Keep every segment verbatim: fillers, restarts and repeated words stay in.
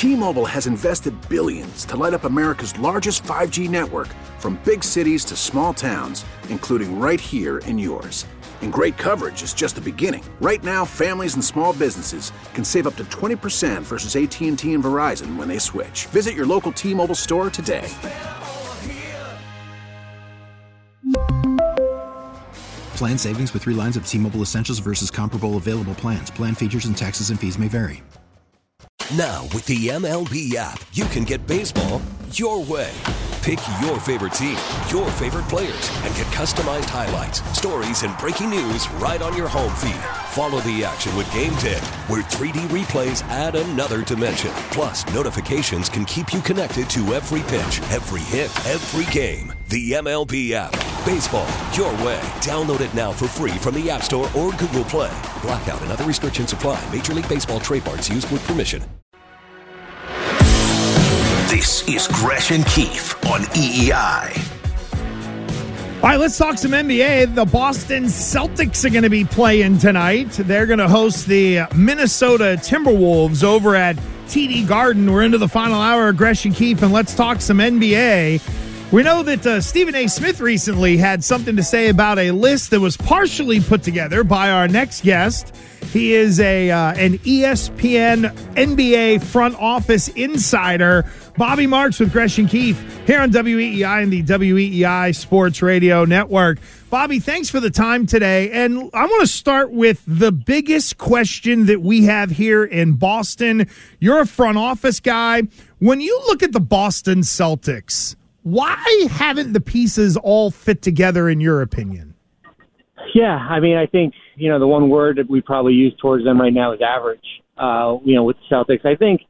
T-Mobile has invested billions to light up America's largest five G network, from big cities to small towns, including right here in yours. And great coverage is just the beginning. Right now, families and small businesses can save up to twenty percent versus A T and T and Verizon when they switch. Visit your local T-Mobile store today. Plan savings with three lines of T-Mobile Essentials versus comparable available plans. Plan features and taxes and fees may vary. Now, with the M L B app, you can get baseball your way. Pick your favorite team, your favorite players, and get customized highlights, stories, and breaking news right on your home feed. Follow the action with Game Day, where three D replays add another dimension. Plus, notifications can keep you connected to every pitch, every hit, every game. The M L B app. Baseball your way. Download it now for free from the App Store or Google Play. Blackout and other restrictions apply. Major League Baseball trademarks used with permission. This is Gresh and Keefe on E E I. All right, let's talk some N B A. The Boston Celtics are going to be playing tonight. They're going to host the Minnesota Timberwolves over at T D Garden. We're into the final hour of Gresh and Keefe, and let's talk some N B A. We know that uh, Stephen A. Smith recently had something to say about a list that was partially put together by our next guest. He is a uh, an E S P N N B A front office insider. Bobby Marks with Gresh and Keefe here on W E E I and the W E E I Sports Radio Network. Bobby, thanks for the time today. And I want to start with the biggest question that we have here in Boston. You're a front office guy. When you look at the Boston Celtics, why haven't the pieces all fit together in your opinion? Yeah, I mean, I think, you know, the one word that we probably use towards them right now is average, uh, you know, with the Celtics. I think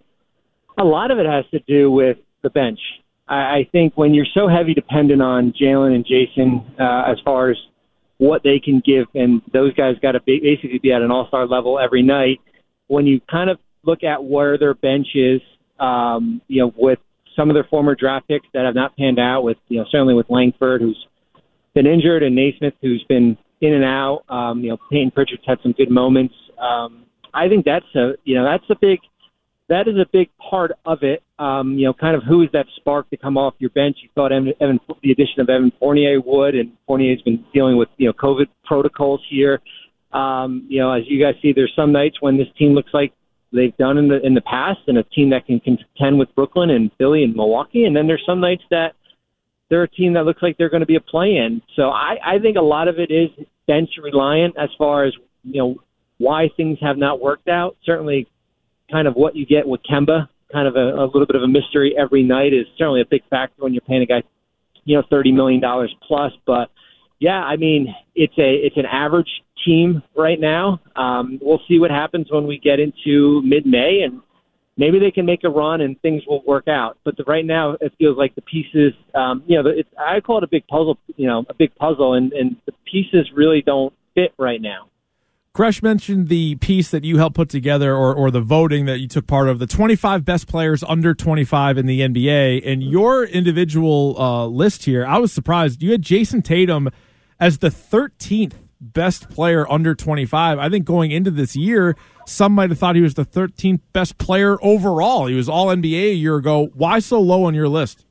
a lot of it has to do with the bench. I, I think when you're so heavy dependent on Jalen and Jason uh, as far as what they can give, and those guys got to be, basically be at an all-star level every night, when you kind of look at where their bench is, um, you know, with some of their former draft picks that have not panned out, with, you know, certainly with Langford, who's been injured, and Naismith, who's been in and out. Um, you know, Peyton Pritchard's had some good moments. Um, I think that's a, you know, that's a big, that is a big part of it. Um, you know, kind of who is that spark to come off your bench? You thought Evan, Evan, the addition of Evan Fournier would, and Fournier's been dealing with, you know, COVID protocols here. Um, you know, as you guys see, there's some nights when this team looks like they've done in the in the past, and a team that can contend with Brooklyn and Philly and Milwaukee. And then there's some nights that they're a team that looks like they're going to be a play-in. So I, I think a lot of it is bench reliant as far as, you know, why things have not worked out. Certainly kind of what you get with Kemba, kind of a, a little bit of a mystery every night, is certainly a big factor when you're paying a guy, you know, thirty million dollars plus. But yeah, I mean, it's a, it's an average team right now. Um, we'll see what happens when we get into mid-May, and maybe they can make a run and things will work out. But the, right now, it feels like the pieces, um, you know, it's, I call it a big puzzle, you know, a big puzzle, and, and the pieces really don't fit right now. Gresh mentioned the piece that you helped put together, or, or the voting that you took part of, the twenty-five best players under twenty-five in the N B A. And your individual uh, list here, I was surprised. You had Jason Tatum as the thirteenth best player under twenty-five. I think going into this year, some might have thought he was the thirteenth best player overall. He was all N B A a year ago. Why so low on your list?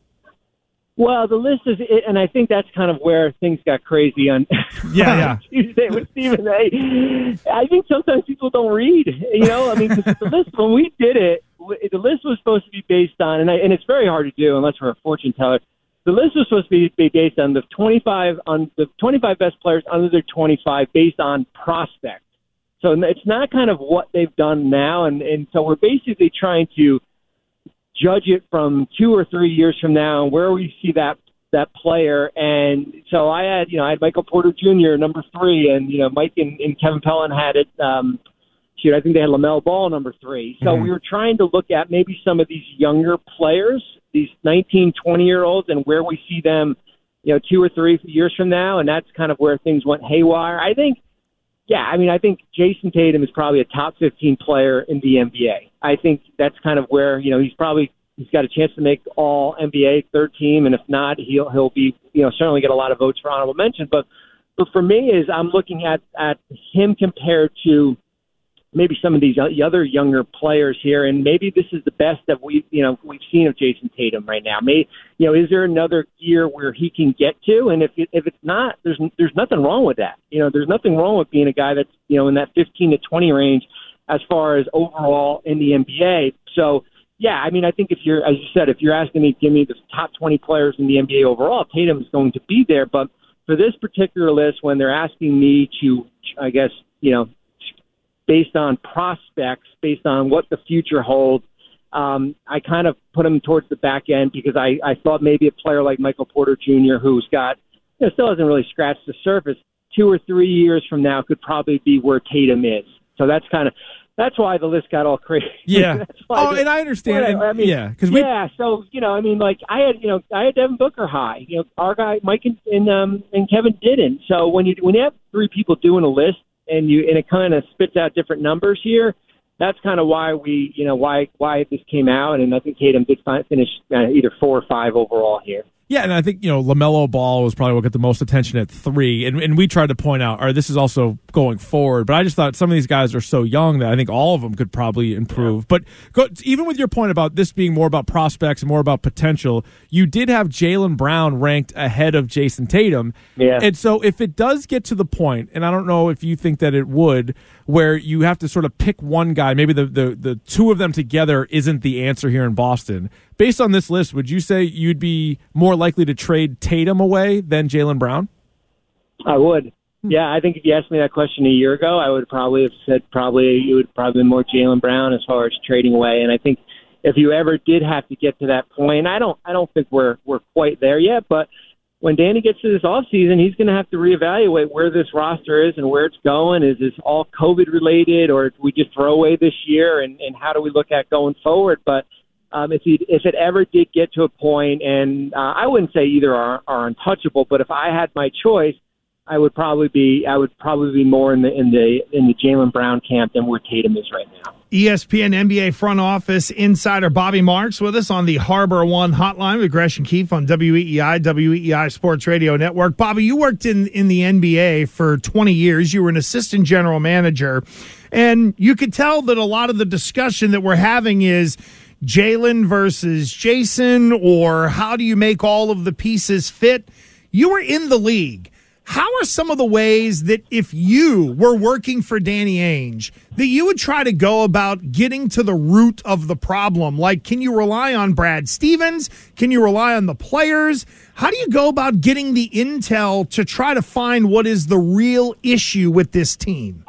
Well, the list is, and I think that's kind of where things got crazy on yeah, yeah. Tuesday with Stephen A. I think sometimes people don't read, you know, I mean, the list, when we did it, the list was supposed to be based on, and, I, and it's very hard to do unless we're a fortune teller. The list was supposed to be based on the twenty-five on the twenty-five best players under their twenty-five based on prospect. So it's not kind of what they've done now, and, and so we're basically trying to judge it from two or three years from now and where we see that that player. And so I had, you know, I had Michael Porter Junior number three, and, you know, Mike and, and Kevin Pellan had it. Um, shoot, I think they had LaMelo Ball number three. So mm-hmm. we were trying to look at maybe some of these younger players, these nineteen, twenty-year-olds, and where we see them, you know, two or three years from now, and that's kind of where things went haywire. I think, yeah, I mean, I think Jason Tatum is probably a top fifteen player in the N B A. I think that's kind of where, you know, he's probably he's got a chance to make all N B A third team, and if not, he'll he'll be, you know, certainly get a lot of votes for honorable mention. But but for me, is I'm looking at at him compared to maybe some of these other younger players here, and maybe this is the best that we, you know, we've seen of Jason Tatum right now. Maybe, you know, is there another year where he can get to? And if it, if it's not, there's there's nothing wrong with that. You know, there's nothing wrong with being a guy that's, you know, in that fifteen to twenty range as far as overall in the N B A. So, yeah, I mean, I think if you're, as you said, if you're asking me, give me the top twenty players in the N B A overall, Tatum is going to be there. But for this particular list, when they're asking me to, I guess, you know, based on prospects, based on what the future holds, um, I kind of put him towards the back end because I, I thought maybe a player like Michael Porter Junior, who's got, you know, still hasn't really scratched the surface, two or three years from now could probably be where Tatum is. So that's kind of, that's why the list got all crazy. Yeah. oh, the, and I understand. Well, I mean, yeah. Because we. Yeah. So, you know, I mean, like I had, you know, I had Devin Booker high. You know, our guy Mike and and, um, and Kevin didn't. So when you when you have three people doing a list and you and it kind of spits out different numbers here, that's kind of why we, you know, why why this came out. And I think Tatum did finish uh, either four or five overall here. Yeah, and I think, you know, LaMelo Ball was probably what got the most attention at three. And, and we tried to point out, all right, this is also going forward. But I just thought some of these guys are so young that I think all of them could probably improve. Yeah. But go, even with your point about this being more about prospects and more about potential, you did have Jaylen Brown ranked ahead of Jason Tatum. Yeah. And so if it does get to the point, and I don't know if you think that it would, where you have to sort of pick one guy, maybe the, the, the two of them together isn't the answer here in Boston. Based on this list, would you say you'd be more likely to trade Tatum away than Jaylen Brown? I would. Yeah, I think if you asked me that question a year ago, I would probably have said probably it would probably be more Jaylen Brown as far as trading away. And I think if you ever did have to get to that point, I don't I don't think we're we're quite there yet, but when Danny gets to this offseason, he's going to have to reevaluate where this roster is and where it's going. Is this all COVID related, or do we just throw away this year, and, and how do we look at going forward? But Um, if he, if it ever did get to a point, and uh, I wouldn't say either are, are untouchable, but if I had my choice, I would probably be I would probably be more in the in the in the Jaylen Brown camp than where Tatum is right now. E S P N N B A front office insider Bobby Marks with us on the Harbor One hotline with Gresh and Keefe on W E E I, W E E I Sports Radio Network. Bobby, you worked in, in the N B A for twenty years. You were an assistant general manager, and you could tell that a lot of the discussion that we're having is Jaylen versus Jason, or how do you make all of the pieces fit? You were in the league. How are some of the ways that if you were working for Danny Ainge, that you would try to go about getting to the root of the problem? Like, can you rely on Brad Stevens? Can you rely on the players? How do you go about getting the intel to try to find what is the real issue with this team?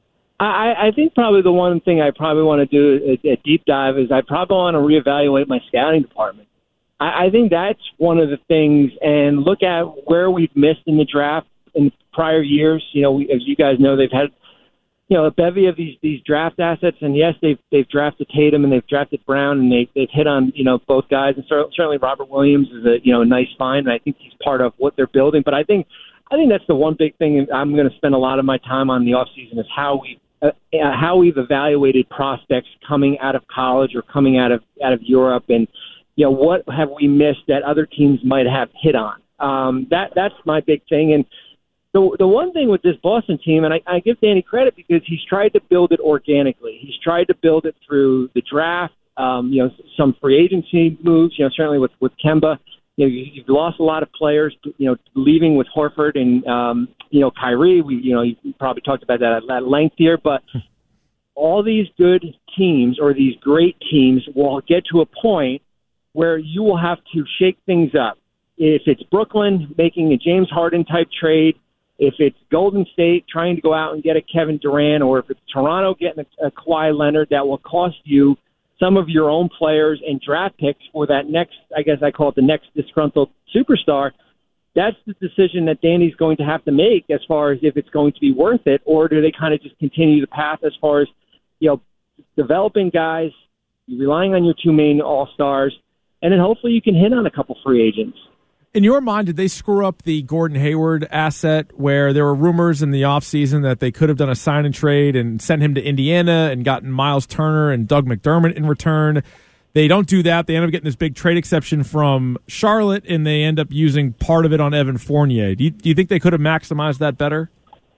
I, I think probably the one thing I probably want to do a, a deep dive is I probably want to reevaluate my scouting department. I, I think that's one of the things, and look at where we've missed in the draft in prior years. You know, we, as you guys know, they've had, you know, a bevy of these these draft assets, and yes, they've they've drafted Tatum and they've drafted Brown, and they they've hit on, you know, both guys, and certainly Robert Williams is a, you know, a nice find, and I think he's part of what they're building. But I think I think that's the one big thing I'm going to spend a lot of my time on in the offseason is how we. Uh, how we've evaluated prospects coming out of college or coming out of out of Europe, and you know what have we missed that other teams might have hit on. Um, that that's my big thing. And the the one thing with this Boston team, and I, I give Danny credit because he's tried to build it organically. He's tried to build it through the draft, um, you know, some free agency moves. You know, certainly with with Kemba. You know, you've lost a lot of players, you know, leaving with Horford and, um, you know, Kyrie. We, you know, you probably talked about that at length here, but all these good teams or these great teams will get to a point where you will have to shake things up. If it's Brooklyn making a James Harden type trade, if it's Golden State trying to go out and get a Kevin Durant, or if it's Toronto getting a, a Kawhi Leonard, that will cost you some of your own players and draft picks for that next, I guess I call it the next disgruntled superstar. That's the decision that Danny's going to have to make as far as if it's going to be worth it, or do they kind of just continue the path as far as, you know, developing guys, relying on your two main all-stars, and then hopefully you can hit on a couple free agents. In your mind, did they screw up the Gordon Hayward asset where there were rumors in the offseason that they could have done a sign and trade and sent him to Indiana and gotten Miles Turner and Doug McDermott in return? They don't do that. They end up getting this big trade exception from Charlotte, and they end up using part of it on Evan Fournier. Do you, do you think they could have maximized that better?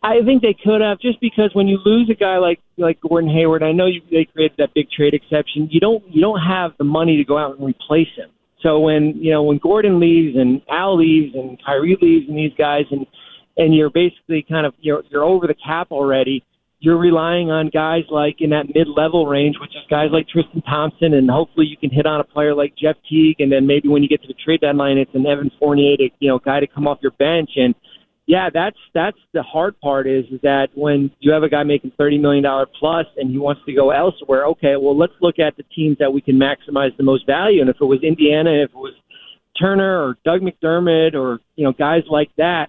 I think they could have, just because when you lose a guy like like Gordon Hayward, I know you, they created that big trade exception. You don't you don't have the money to go out and replace him. So when you know when Gordon leaves and Al leaves and Kyrie leaves and these guys and and you're basically kind of you're you're over the cap already. You're relying on guys like in that mid-level range, which is guys like Tristan Thompson, and hopefully you can hit on a player like Jeff Teague, and then maybe when you get to the trade deadline, it's an Evan Fournier, to, you know, guy to come off your bench. And yeah, that's that's the hard part is, is that when you have a guy making thirty million dollars plus and he wants to go elsewhere, okay, well, let's look at the teams that we can maximize the most value. And if it was Indiana, if it was Turner or Doug McDermott or, you know, guys like that,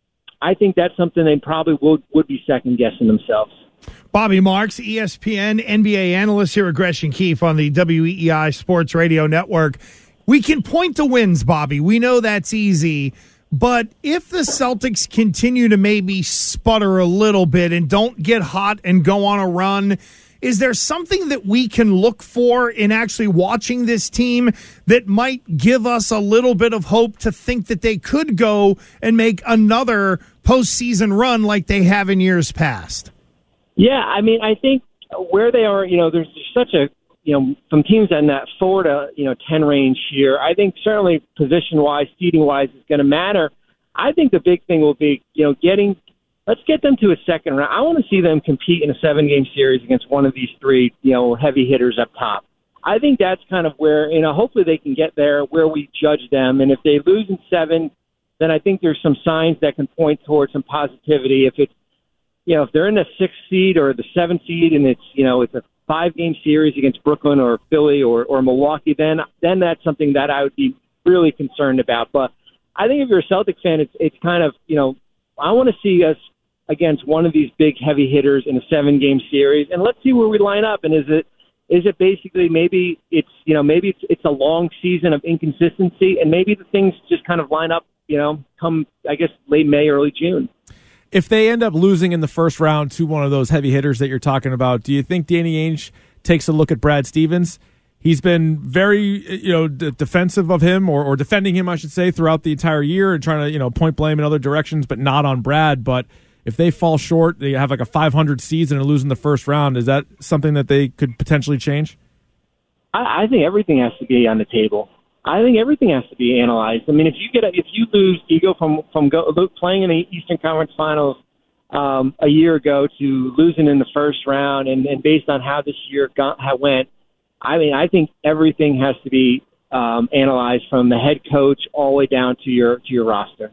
I think that's something they probably would, would be second-guessing themselves. Bobby Marks, E S P N N B A analyst here at Gresh and Keefe on the W E E I Sports Radio Network. We can point to wins, Bobby. We know that's easy. But if the Celtics continue to maybe sputter a little bit and don't get hot and go on a run, is there something that we can look for in actually watching this team that might give us a little bit of hope to think that they could go and make another postseason run like they have in years past? Yeah, I mean, I think where they are, you know, there's such a, you know, some teams in that four to, you know, ten range here. I think certainly position-wise, seeding-wise is going to matter. I think the big thing will be, you know, getting, let's get them to a second round. I want to see them compete in a seven-game series against one of these three, you know, heavy hitters up top. I think that's kind of where, you know, hopefully they can get there where we judge them. And if they lose in seven, then I think there's some signs that can point towards some positivity. If it's, you know, if they're in the sixth seed or the seventh seed and it's, you know, it's a five-game series against Brooklyn or Philly or, or Milwaukee, then then that's something that I would be really concerned about. But I think if you're a Celtics fan, it's it's kind of, you know, I want to see us against one of these big heavy hitters in a seven-game series, and let's see where we line up. And is it is it basically maybe it's, you know, maybe it's it's a long season of inconsistency, and maybe the things just kind of line up, you know, come, I guess, late May, early June. If they end up losing in the first round to one of those heavy hitters that you're talking about, do you think Danny Ainge takes a look at Brad Stevens? He's been very, you know, d- defensive of him or, or defending him, I should say, throughout the entire year and trying to, you know, point blame in other directions, but not on Brad. But if they fall short, they have like a five hundred season and lose in the first round. Is that something that they could potentially change? I, I think everything has to be on the table. I think everything has to be analyzed. I mean, if you get a, if you lose, you go from from go, playing in the Eastern Conference Finals um, a year ago to losing in the first round, and, and based on how this year got, how went, I mean, I think everything has to be um, analyzed from the head coach all the way down to your to your roster.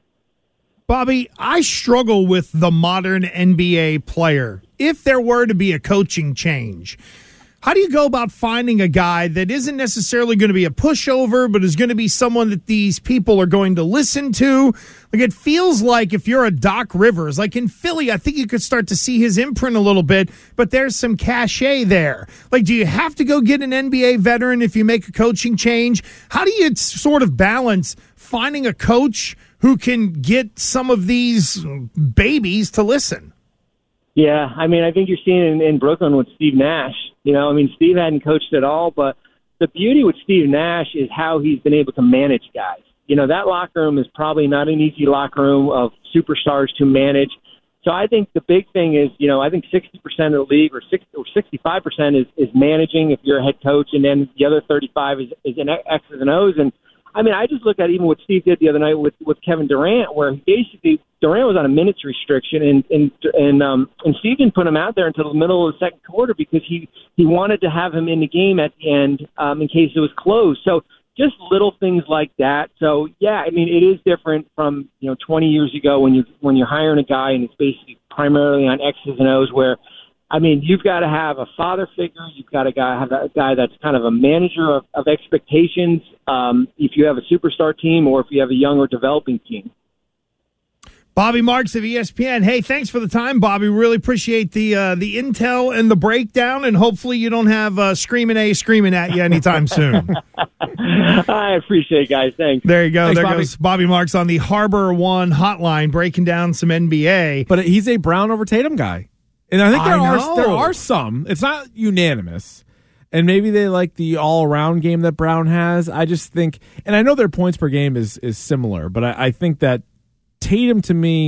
Bobby, I struggle with the modern N B A player. If there were to be a coaching change, how do you go about finding a guy that isn't necessarily going to be a pushover, but is going to be someone that these people are going to listen to? Like, it feels like if you're a Doc Rivers, like in Philly, I think you could start to see his imprint a little bit, but there's some cachet there. Like, do you have to go get an N B A veteran if you make a coaching change? How do you sort of balance finding a coach who can get some of these babies to listen? Yeah, I mean, I think you're seeing it in, in Brooklyn with Steve Nash. You know, I mean, Steve hadn't coached at all, but the beauty with Steve Nash is how he's been able to manage guys. You know, that locker room is probably not an easy locker room of superstars to manage. So I think the big thing is, you know, I think sixty percent of the league or sixty or sixty-five percent is, is managing if you're a head coach, and then the other thirty-five is, is in X's and O's. And I mean, I just look at even what Steve did the other night with, with Kevin Durant, where he basically Durant was on a minutes restriction, and and and um and Steve didn't put him out there until the middle of the second quarter because he he wanted to have him in the game at the end um, in case it was closed. So just little things like that. So yeah, I mean, it is different from, you know, twenty years ago when you when you're hiring a guy and it's basically primarily on X's and O's, where I mean, you've got to have a father figure. You've got to have a guy that's kind of a manager of, of expectations. Um, if you have a superstar team or if you have a young or developing team. Bobby Marks of E S P N. Hey, thanks for the time, Bobby. Really appreciate the uh, the intel and the breakdown, and hopefully you don't have uh, Screaming A screaming at you anytime soon. I appreciate it, guys. Thanks. There you go. Thanks, there Bobby. goes Bobby Marks on the Harbor One hotline breaking down some N B A. But he's a Brown over Tatum guy. And I think there I are know. there are some. It's not unanimous. And maybe they like the all-around game that Brown has. I just think, and I know their points per game is is similar, but I, I think that Tatum, to me,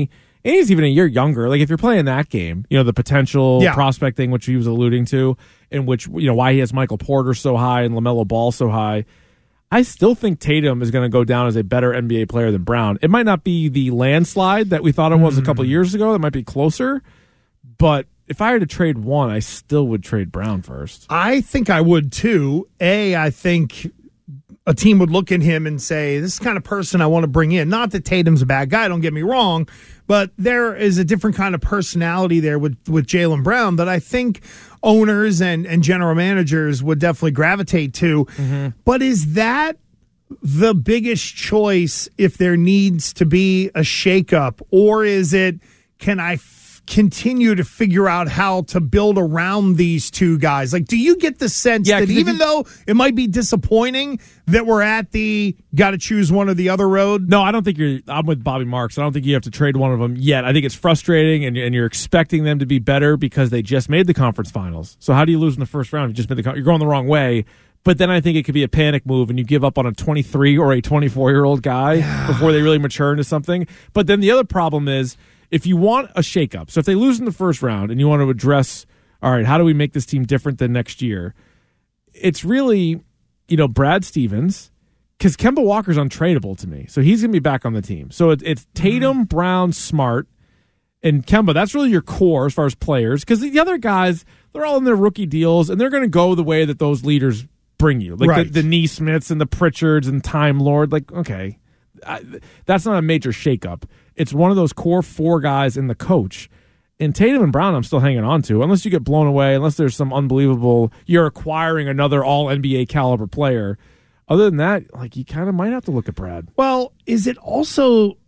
and he's even a year younger. Like if you're playing that game, you know, the potential Yeah. prospect thing, which he was alluding to, in which, you know, why he has Michael Porter so high and LaMelo Ball so high. I still think Tatum is going to go down as a better N B A player than Brown. It might not be the landslide that we thought it was mm. a couple of years ago. It might be closer, but if I had to trade one, I still would trade Brown first. I think I would too. A, I think a team would look at him and say, this is the kind of person I want to bring in. Not that Tatum's a bad guy, don't get me wrong, but there is a different kind of personality there with, with Jaylen Brown that I think owners and, and general managers would definitely gravitate to. Mm-hmm. But is that the biggest choice if there needs to be a shakeup? Or is it, can I f- continue to figure out how to build around these two guys? Like, do you get the sense yeah, that even you, though it might be disappointing that we're at the got to choose one or the other road? No, I don't think you're. I'm with Bobby Marks. I don't think you have to trade one of them yet. I think it's frustrating, and, and you're expecting them to be better because they just made the conference finals. So how do you lose in the first round? You just made the. You're going the wrong way. But then I think it could be a panic move, and you give up on a twenty-three or a twenty-four-year-old guy yeah. before they really mature into something. But then the other problem is, if you want a shakeup, so if they lose in the first round and you want to address, all right, how do we make this team different than next year? It's really, you know, Brad Stevens, because Kemba Walker's untradeable to me. So he's going to be back on the team. So it, it's Tatum, Brown, Smart, and Kemba. That's really your core as far as players, because the other guys, they're all in their rookie deals, and they're going to go the way that those leaders bring you. Like right. the, the Neesmiths and the Pritchards and Time Lord. Like, okay, I, that's not a major shakeup. It's one of those core four guys and the coach. And Tatum and Brown I'm still hanging on to, unless you get blown away, unless there's some unbelievable, you're acquiring another all-N B A caliber player. Other than that, like you kind of might have to look at Brad. Well, is it also,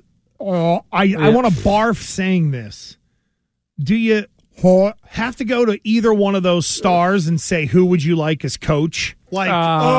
uh, I, yeah. I want to barf saying this. Do you have to go to either one of those stars and say, who would you like as coach? Like, oh,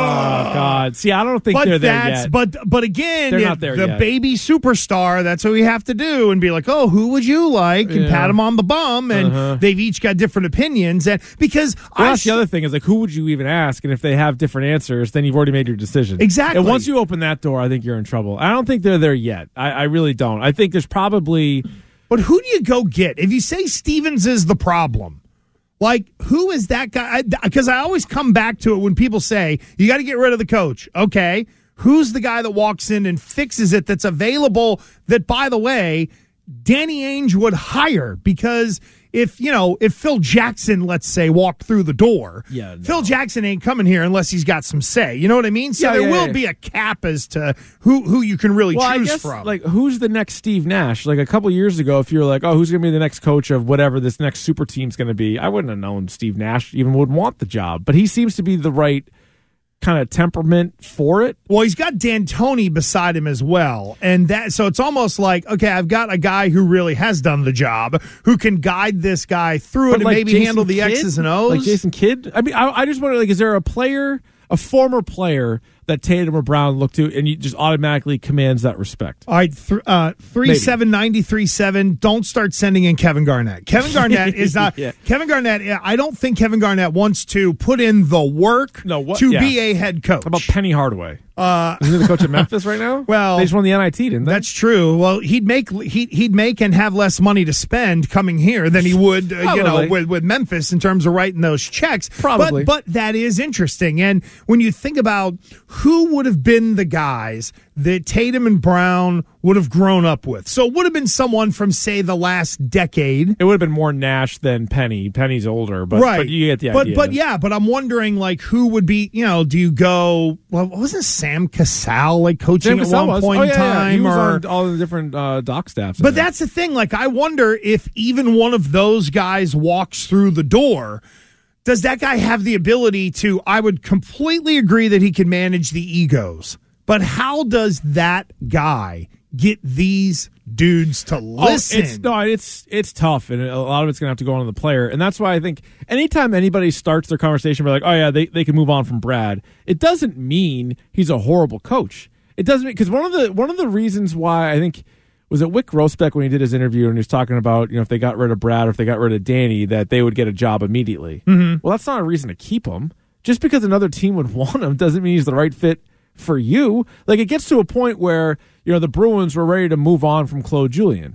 oh God! See, I don't think but they're there that's, yet. But but again, they're not there the yet. Baby superstar. That's what we have to do, and be like, oh, who would you like? And yeah. pat them on the bum, and uh-huh. they've each got different opinions. And because well, I that's the other thing is like, who would you even ask? And if they have different answers, then you've already made your decision. Exactly. And once you open that door, I think you're in trouble. I don't think they're there yet. I, I really don't. I think there's probably. But who do you go get if you say Stevens is the problem? Like, who is that guy? Because I, I always come back to it when people say, you got to get rid of the coach. Okay, who's the guy that walks in and fixes it that's available that, by the way, Danny Ainge would hire? Because if, you know, if Phil Jackson, let's say, walked through the door, yeah, no. Phil Jackson ain't coming here unless he's got some say. You know what I mean? So yeah, there yeah, will yeah. be a cap as to who, who you can really well, choose I guess, from. Like, who's the next Steve Nash? Like, a couple years ago, if you were like, oh, who's going to be the next coach of whatever this next super team's going to be, I wouldn't have known Steve Nash even would want the job. But he seems to be the right kind of temperament for it. Well, he's got D'Antoni beside him as well. And that, so it's almost like, okay, I've got a guy who really has done the job, who can guide this guy through But it like and maybe Jason handle the Kidd? X's and O's. Like Jason Kidd? I mean, I, I just wonder, like, is there a player, a former player that Tatum or Brown look to and you just automatically commands that respect? All right, th- uh, three seven ninety three seven. Don't start sending in Kevin Garnett. Kevin Garnett is not. yeah. Kevin Garnett. I don't think Kevin Garnett wants to put in the work no, what, to yeah. be a head coach. How about Penny Hardaway? Uh, Isn't he the coach of Memphis right now? Well, they just won the N I T, didn't they? That's true. Well, he'd make he'd, he'd make and have less money to spend coming here than he would, uh, you know, with, with Memphis in terms of writing those checks. Probably, but, but that is interesting. And when you think about who would have been the guys that Tatum and Brown would have grown up with, so it would have been someone from, say, the last decade. It would have been more Nash than Penny. Penny's older, but, right. but you get the but, idea. But yeah, but I'm wondering, like, who would be, you know, do you go, well, wasn't Sam Cassell like coaching Sam at Cassell one was. point oh, in yeah, time? Yeah. He was or, on all the different uh, doc staffs. But that's the thing. Like, I wonder if even one of those guys walks through the door, does that guy have the ability to, I would completely agree that he can manage the egos, but how does that guy get these dudes to listen? Oh, it's, no, it's it's tough, and a lot of it's going to have to go on to the player. And that's why I think anytime anybody starts their conversation by like, oh, yeah, they, they can move on from Brad, it doesn't mean he's a horrible coach. It doesn't, because one of the one of the reasons why I think, was it Wick Grossbeck when he did his interview and he was talking about, you know, if they got rid of Brad or if they got rid of Danny, that they would get a job immediately. Mm-hmm. Well, that's not a reason to keep him. Just because another team would want him doesn't mean he's the right fit for you. Like, it gets to a point where, you know, the Bruins were ready to move on from Claude Julien.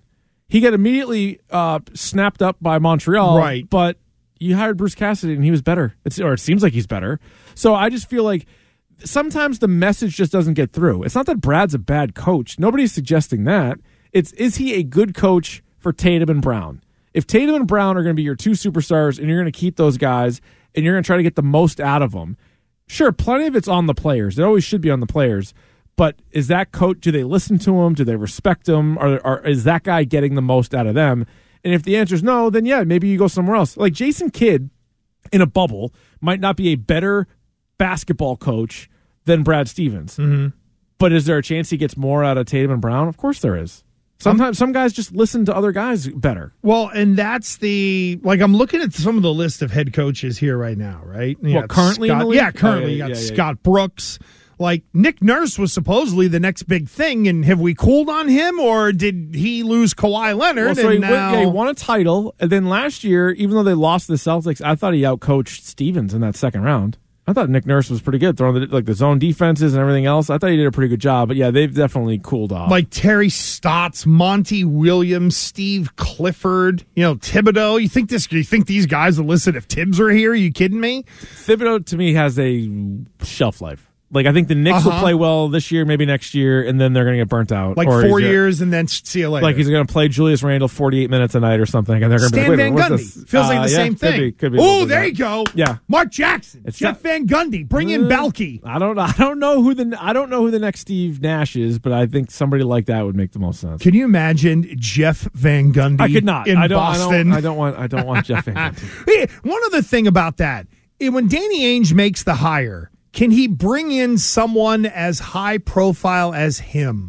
He got immediately uh, snapped up by Montreal, right? But you hired Bruce Cassidy, and he was better. It's, or it seems like he's better. So I just feel like sometimes the message just doesn't get through. It's not that Brad's a bad coach. Nobody's suggesting that. It's, is he a good coach for Tatum and Brown? If Tatum and Brown are going to be your two superstars and you're going to keep those guys and you're going to try to get the most out of them, sure, plenty of it's on the players. It always should be on the players. But is that coach, do they listen to him? Do they respect him? Or, or is that guy getting the most out of them? And if the answer is no, then yeah, maybe you go somewhere else. Like Jason Kidd in a bubble might not be a better basketball coach than Brad Stevens. Mm-hmm. But is there a chance he gets more out of Tatum and Brown? Of course there is. Sometimes some guys just listen to other guys better. Well, and that's the, like, I'm looking at some of the list of head coaches here right now, right? You Well, currently in Scott, the league? Yeah, currently. Oh, yeah, you got yeah, yeah, Scott Brooks. Like, Nick Nurse was supposedly the next big thing, and have we cooled on him, or did he lose Kawhi Leonard? Well, so and he, now... won, yeah, he won a title, and then last year, even though they lost to the Celtics, I thought he outcoached Stevens in that second round. I thought Nick Nurse was pretty good, throwing the, like the zone defenses and everything else. I thought he did a pretty good job, but yeah, they've definitely cooled off. Like Terry Stotts, Monty Williams, Steve Clifford, you know, Thibodeau. You think this? You think these guys would listen if Tibbs were here? Are you kidding me? Thibodeau to me has a shelf life. Like, I think the Knicks uh-huh. will play well this year, maybe next year, and then they're going to get burnt out. Like or four gonna, years and then see you later. Like he's going to play Julius Randle forty-eight minutes a night or something, and they're going to be Stan like, Van wait, Gundy. what's this? Feels like Uh, the yeah, same thing. Could be, could be Oh, there you go. Yeah. Mark Jackson, It's Jeff not- Van Gundy, bring in Uh, Balky. I don't I don't know who the I don't know who the next Steve Nash is, but I think somebody like that would make the most sense. Can you imagine Jeff Van Gundy I could not. in I don't, Boston? I don't, I don't want I don't want Jeff Van Gundy. Hey, one other thing about that, eh, when Danny Ainge makes the hire, can he bring in someone as high profile as him?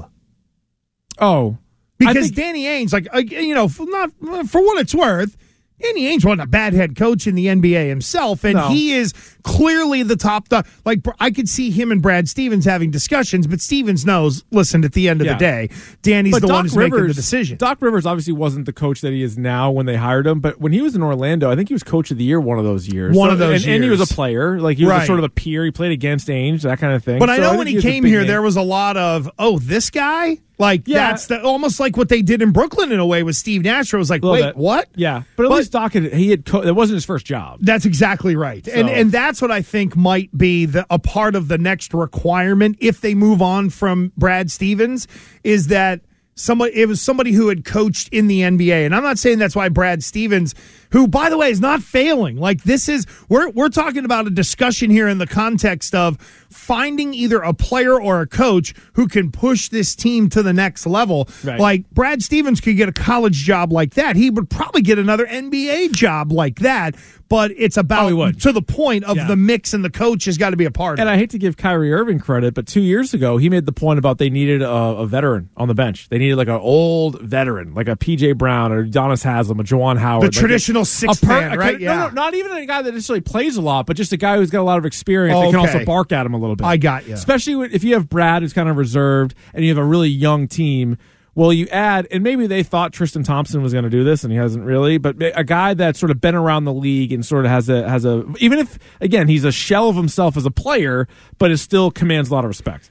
Oh, Because I think, Danny Ainge, like, uh, you know, for, not, for what it's worth, Danny Ainge wasn't a bad head coach in the N B A himself, and No. he is clearly the top. The, like, I could see him and Brad Stevens having discussions, but Stevens knows, listen, at the end of Yeah. the day, Danny's but the Doc one who's Rivers, making the decision. Doc Rivers obviously wasn't the coach that he is now when they hired him, but when he was in Orlando, I think he was coach of the year one of those years. One So- of those and, and he was years. a player. Like, he was a Right. sort of a peer. He played against Ainge, that kind of thing. But I So know think when he was a came big here, name. there was a lot of, oh, this guy? Like, Yeah. that's the, almost like what they did in Brooklyn in a way with Steve Nash. It was like, Little wait, bit. what? Yeah, but at But- least Doc had, he had co- it wasn't his first job. That's exactly right. And So- and that's what I think might be the, a part of the next requirement if they move on from Brad Stevens is that somebody it was somebody who had coached in the N B A. And I'm not saying that's why Brad Stevens, who by the way is not failing. Like this is we're we're talking about a discussion here in the context of finding either a player or a coach who can push this team to the next level. Right. Like Brad Stevens could get a college job like that. He would probably get another N B A job like that. But it's Oh, about he would. to the point of Yeah. the mix, and the coach has got to be a part And of I it. hate to give Kyrie Irving credit, but two years ago he made the point about they needed a, a veteran on the bench. They needed like an old veteran, like a P J Brown or Udonis Haslem, a Juwan Howard, The like traditional a, sixth a per- man, a- right? No, Yeah. no, not even a guy that necessarily plays a lot, but just a guy who's got a lot of experience Oh, that can okay. also bark at him a little bit. I got you. Especially when- if you have Brad, who's kind of reserved, and you have a really young team. Well, you add, and maybe they thought Tristan Thompson was going to do this, and he hasn't really. But a guy that's sort of been around the league and sort of has a has a even if again he's a shell of himself as a player, but it still commands a lot of respect.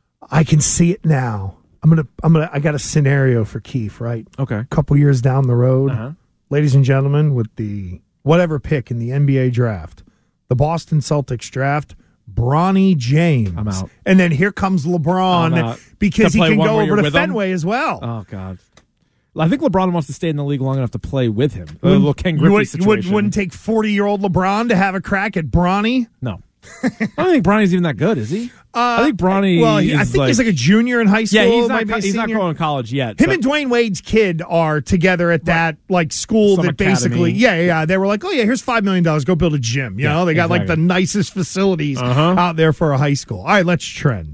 I can see it now. I'm gonna. I'm gonna. I got a scenario for Keith. Right. Okay. A couple years down the road, Uh-huh. ladies and gentlemen, with the whatever pick in the N B A draft, the Boston Celtics draft Bronny James. I'm out. And then here comes I'm LeBron out. because To he play can one go where over you're to with him? Fenway as well. Oh God. I think LeBron wants to stay in the league long enough to play with him. A little Ken You Griffey would, situation. would, wouldn't take forty-year-old LeBron to have a crack at Bronny? No. I don't think Bronny's even that good, is he? Uh, I think Bronny. Well, he, is I think like, he's like a junior in high school. yeah. He's might not. be a He's not senior. going to college yet. Him but- and Dwayne Wade's kid are together at that like school Some that basically, academy. yeah, yeah. They were like, oh yeah, here's five million dollars. Go build a gym. You Yeah, know, they got like the exactly. nicest facilities Uh-huh. out there for a high school. All right, let's trend.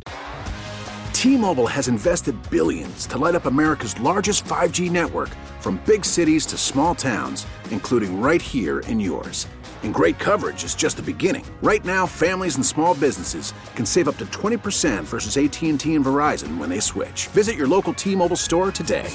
T-Mobile has invested billions to light up America's largest five G network, from big cities to small towns, including right here in yours. And great coverage is just the beginning. Right now, families and small businesses can save up to twenty percent versus A T and T and Verizon when they switch. Visit your local T-Mobile store today.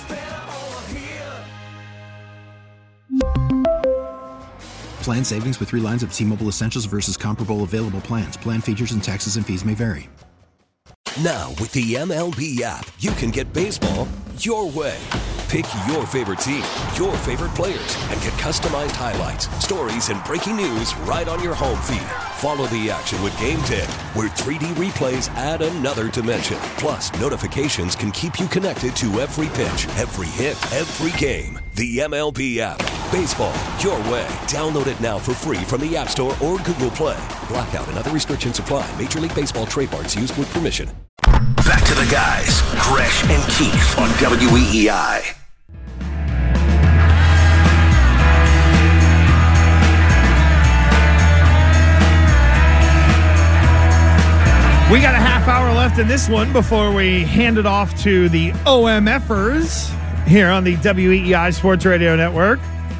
Plan savings with three lines of T-Mobile Essentials versus comparable available plans. Plan features and taxes and fees may vary. Now, with the M L B app, you can get baseball your way. Pick your favorite team, your favorite players, and get customized highlights, stories, and breaking news right on your home feed. Follow the action with Game ten, where three D replays add another dimension. Plus, notifications can keep you connected to every pitch, every hit, every game. The M L B app. Baseball, your way. Download it now for free from the App Store or Google Play. Blackout and other restrictions apply. Major League Baseball trademarks used with permission. Back to the guys, Gresh and Keith on W E E I. We got a half hour left in this one before we hand it off to the OMFers here on the W E E I Sports Radio Network.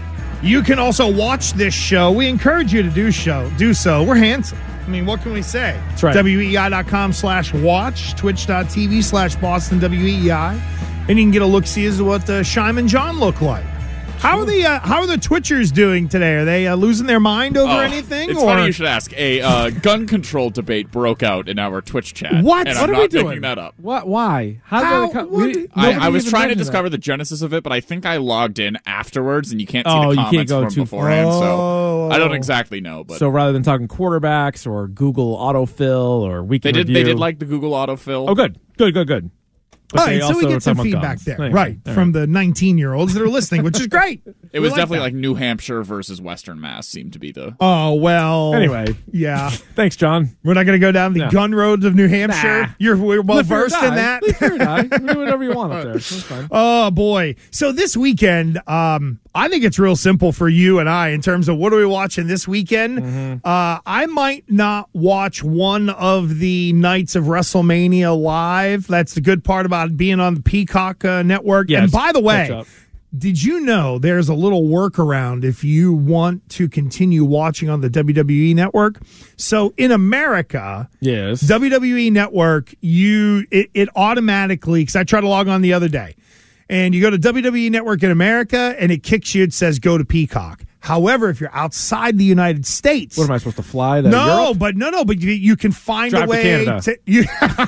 You can also watch this show. We encourage you to do show, do so. We're handsome. I mean, what can we say? That's right. W E E I dot com slash watch, twitch.tv slash Boston W E E I. And you can get a look-see as to what the Shime and John look like. How are the uh, how are the Twitchers doing today? Are they uh, losing their mind over oh, anything? It's or? funny you should ask. A uh, gun control debate broke out in our Twitch chat. What? And What I'm are we not doing? making that up. What? Why? How? How? Did that What? we, I, I nobody was even trying to mentioned discover that. the genesis of it, but I think I logged in afterwards, and you can't see Oh, the you can't comments go from too beforehand. far. So I don't Oh. exactly know. But So rather than talking quarterbacks or Google autofill or weekly they did. review, They did like the Google autofill. Oh, good, good, good, good. But All they right, so we also get some talk about feedback guns. there, Anyway, right, all from the nineteen-year-olds that are listening, which is great. It We was like definitely that. like New Hampshire versus Western Mass seemed to be the. Oh, well. Anyway. Yeah. Thanks, John. We're not going to go down the No. gun roads of New Hampshire. Nah. You're we're well Live free or versed in die. that. Live free or die. Do whatever you want up there. That's fine. Oh, boy. So this weekend, um, I think it's real simple for you and I in terms of what are we watching this weekend. Mm-hmm. Uh, I might not watch one of the nights of WrestleMania live. That's the good part about being on the Peacock uh, network. Yes, and by the catch way, up. did you know there's a little workaround if you want to continue watching on the W W E network? So in America, Yes. W W E Network, you it, it automatically, because I tried to log on the other day, and you go to W W E Network in America, and it kicks you, it says go to Peacock. However, if you're outside the United States, What am I supposed to fly? To no, Europe? but no, no, but you, you can find Drive a to way Canada. to you,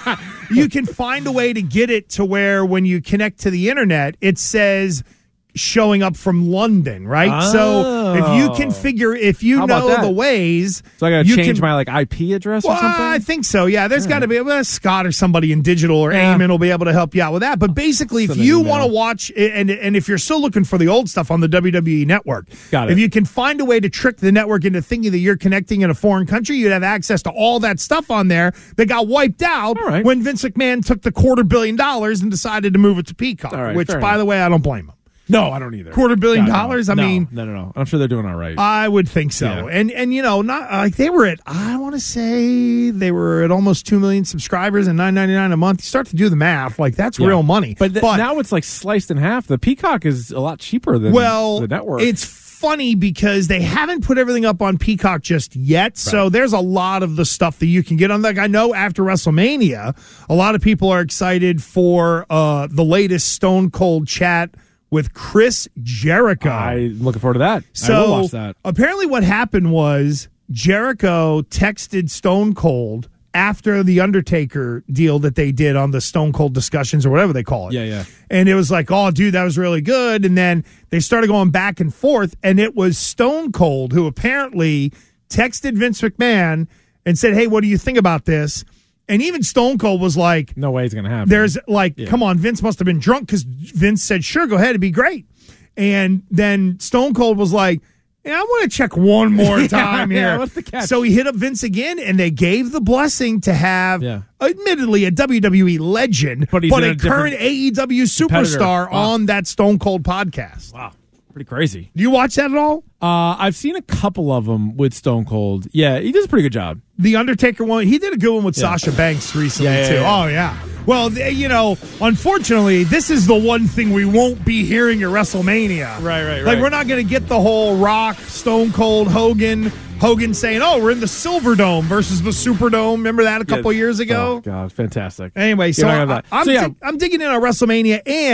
you can find a way to get it to where when you connect to the internet, it says showing up from London, right? So if you can figure, if you How about know that? the ways, So I got to you change can- my like I P address or well, something. I think so. Yeah, there's got to be well, Scott or somebody in digital or Yeah. Eamon will be able to help you out with that. But basically, if Send an you email. want to watch and and if you're still looking for the old stuff on the W W E Network, Got it. if you can find a way to trick the network into thinking that you're connecting in a foreign country, you'd have access to all that stuff on there that got wiped out All right. when Vince McMahon took the quarter billion dollars and decided to move it to Peacock. All right, which, fair by enough. the way, I don't blame him. No, I don't either. Quarter billion Yeah, no. dollars? I No, mean- no, no, no. I'm sure they're doing all right. I would think so. Yeah. And and you know, not like they were at I want to say they were at almost two million subscribers and nine ninety-nine a month. You start to do the math, like that's Yeah. real money. But, th- now it's like sliced in half. The Peacock is a lot cheaper than well, the network. it's funny because they haven't put everything up on Peacock just yet. So there's a lot of the stuff that you can get on. Like I know after WrestleMania, a lot of people are excited for uh, the latest Stone Cold chat with Chris Jericho. I'm looking forward to that. So I will watch that. apparently what happened was Jericho texted Stone Cold after the Undertaker deal that they did on the Stone Cold discussions or whatever they call it. Yeah, yeah. And it was like, oh, dude, that was really good. And then they started going back and forth. And it was Stone Cold who apparently texted Vince McMahon and said, hey, what do you think about this? And even Stone Cold was like, No way it's going to happen. there's like, Yeah. come on, Vince must have been drunk because Vince said, sure, go ahead, it'd be great. And then Stone Cold was like, yeah, I want to check one more Yeah, time here. yeah, what's the catch? So he hit up Vince again, and they gave the blessing to have, Yeah. admittedly, a W W E legend, But but, he's in a, a different current A E W competitor. superstar Wow. on that Stone Cold podcast. Wow. Pretty crazy. Do you watch that at all? Uh, I've seen a couple of them with Stone Cold. Yeah, he does a pretty good job. The Undertaker one, he did a good one with Yeah. Sasha Banks recently, Yeah, yeah, too. yeah. Oh, yeah. Well, th- you know, unfortunately, this is the one thing we won't be hearing at WrestleMania. Right, right, Like, right. we're not going to get the whole Rock, Stone Cold, Hogan, Hogan saying, oh, we're in the Silver Dome versus the Superdome. Remember that a couple Yeah. years ago? Oh, God, fantastic. Anyway, so, You're not gonna I, have that. I'm, So, yeah. dig- I'm digging in on WrestleMania, and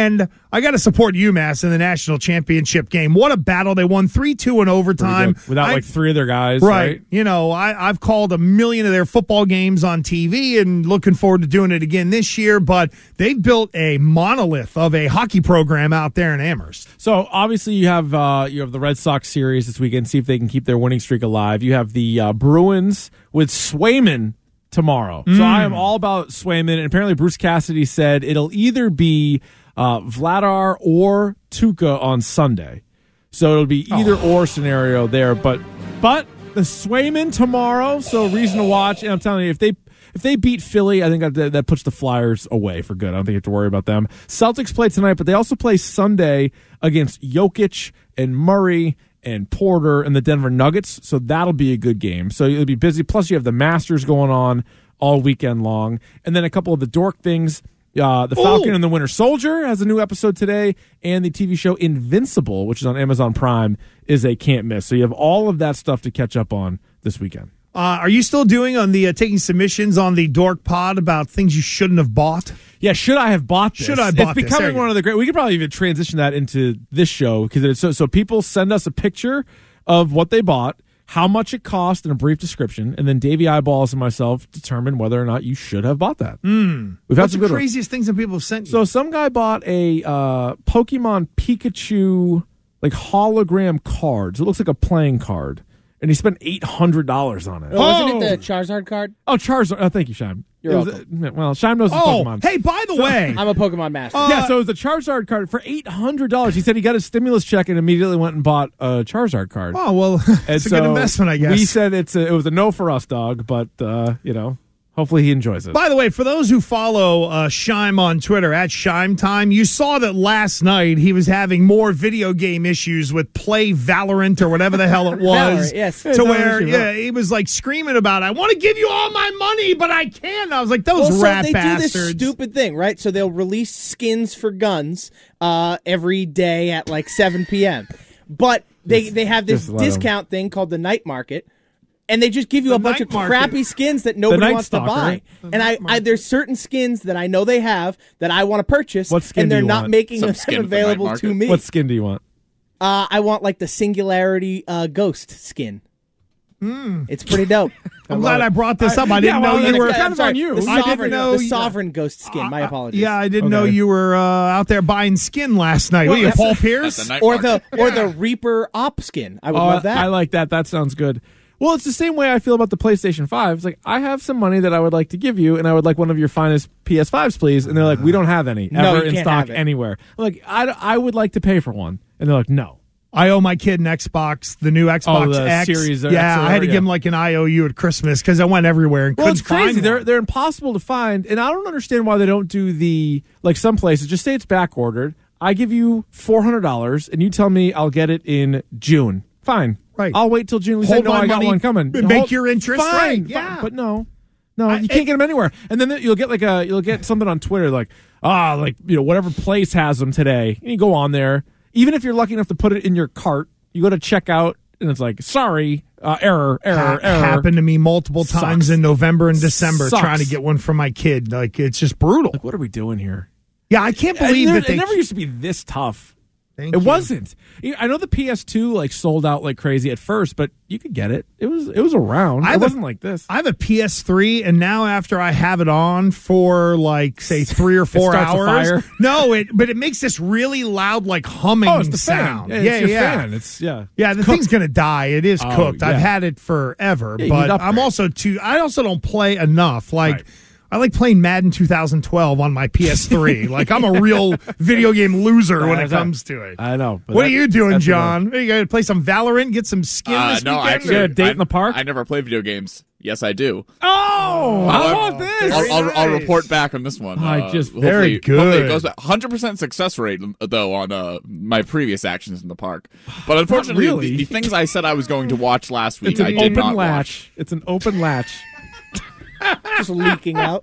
I got to support UMass in the national championship game. What a battle. They won three two in overtime. Without I, like three of their guys. Right. right? You know, I, I've called a million of their football games on T V and looking forward to doing it again this year. But they've built a monolith of a hockey program out there in Amherst. So obviously you have uh, you have the Red Sox series this weekend. See if they can keep their winning streak alive. You have the uh, Bruins with Swayman tomorrow. Mm. So I am all about Swayman. And apparently Bruce Cassidy said it'll either be Uh, Vladar or Tuca on Sunday. So it'll be either oh. or scenario there. But but the Swayman tomorrow, so reason to watch. And I'm telling you, if they if they beat Philly, I think that, that puts the Flyers away for good. I don't think you have to worry about them. Celtics play tonight, but they also play Sunday against Jokic and Murray and Porter and the Denver Nuggets. So that'll be a good game. So you'll be busy. Plus you have the Masters going on all weekend long. And then a couple of the dork things. Uh, the Falcon Ooh. and the Winter Soldier has a new episode today, and the T V show Invincible, which is on Amazon Prime, is a can't miss. So you have all of that stuff to catch up on this weekend. Uh, are you still doing on the uh, taking submissions on the Dork Pod about things you shouldn't have bought? Yeah, should I have bought this? Should I have bought It's becoming this? one of the great. We could probably even transition that into this show because it's so so people send us a picture of what they bought, how much it cost, and a brief description, and then Davey Eyeballs and myself determine whether or not you should have bought that. Mm. We've had What's some the good craziest ones. things that people have sent you? So some guy bought a uh, Pokemon Pikachu like hologram card. So it looks like a playing card, and he spent eight hundred dollars on it. Oh, wasn't it the Charizard card? Oh, Charizard. Oh, thank you, Shime. You're was, welcome. uh, well, Shime knows his oh, Pokemon. hey, by the So- way, I'm a Pokemon master. Uh, yeah, so it was a Charizard card for eight hundred dollars. He said he got his stimulus check and immediately went and bought a Charizard card. oh well, And it's a so good investment, I guess. We said it's a, it was a no for us, dog, but, uh, you know, hopefully he enjoys it. By the way, for those who follow uh, Shime on Twitter, at Shime Time, you saw that last night he was having more video game issues with Play Valorant or whatever the hell it was. Valorant, yes. To where yeah, he was like screaming about, I want to give you all my money, but I can't. I was like, those well, so rat they bastards. do this stupid thing, right? So they'll release skins for guns uh, every day at like seven p.m. But they, Just- they have this just let 'em. discount thing called the night market. And they just give you The a bunch night of market. crappy skins that nobody Night wants Stalker, to buy. right? And I, I there's certain skins that I know they have that I want to purchase, What skin and do they're you not want? making Some them skin for the night available to market. me. What skin do you want? Uh, I want like the Singularity uh, Ghost skin. It's pretty dope. I'm glad I brought this up. I didn't yeah, well, know you that's were. kind of on you. The I sovereign, didn't know the you- sovereign ghost skin. My apologies. Yeah, I didn't Okay. know you were uh, out there buying skin last night. Well, What are you, that's- Paul That's Pierce? the night or market. the or the Reaper Op skin. I would Oh, love that. I like that. That sounds good. Well, it's the same way I feel about the PlayStation five. It's like, I have some money that I would like to give you, and I would like one of your finest P S fives, please. And they're like, we don't have any No, ever you in can't stock have it. anywhere. I'm like, I, I would like to pay for one. And they're like, no. I owe my kid an Xbox, the new Xbox Oh, the X. Series or yeah, X or I had to whatever, give him yeah. like an I O U at Christmas because I went everywhere and Well, couldn't it's crazy. find They're one. they're impossible to find, and I don't understand why they don't do the like some places. Just say it's back ordered. I give you four hundred dollars, and you tell me I'll get it in June. Fine, Right. I'll wait till June. At least Hold I know my I got money, one coming. make Hold- your interest fine, right, fine. yeah. But no, no, I- you can't it- get them anywhere. And then you'll get like a you'll get something on Twitter like ah like you know whatever place has them today. And you go on there, even if you're lucky enough to put it in your cart, you go to checkout. And it's like, sorry, uh, error, error, Ha- error. happened to me multiple times Sucks. in November and December Sucks. trying to get one for my kid. Like, it's just brutal. Like, what are we doing here? Yeah, I can't And believe there- that they. it never used to be this tough. Thank It you. wasn't. I know the P S two like sold out like crazy at first, but you could get it. It was it was around. I It have a- wasn't like this. I have a P S three, and now after I have it on for like say three or four starts a hours, fire? no, it but it makes this really loud like humming oh, it's the sound. fan. Yeah, it's your yeah. fan. It's yeah. Yeah, the It's thing's cooked. gonna die. It is Oh, cooked. I've yeah. had it forever, Yeah, you need but upgrade. I'm also too. I also don't play enough. Like Right. I like playing Madden two thousand twelve on my P S three. Like I'm a real video game loser when Yeah, it that's right. comes to it. I know. but What that- are you doing, that's John? Are you going to play some Valorant, get some skin Uh, this no, weekend? actually, Yeah, date I, in the park? I never play video games. Yes, I do. Oh, I'll- how about this? I'll, I'll, I'll nice. report back on this one. I Uh, just- hopefully- very hopefully good. It goes back. one hundred percent success rate, though, on uh, my previous actions in the park. But unfortunately, really. the, the things I said I was going to watch last week, It's I an did open not latch. It's an open latch. Just leaking out.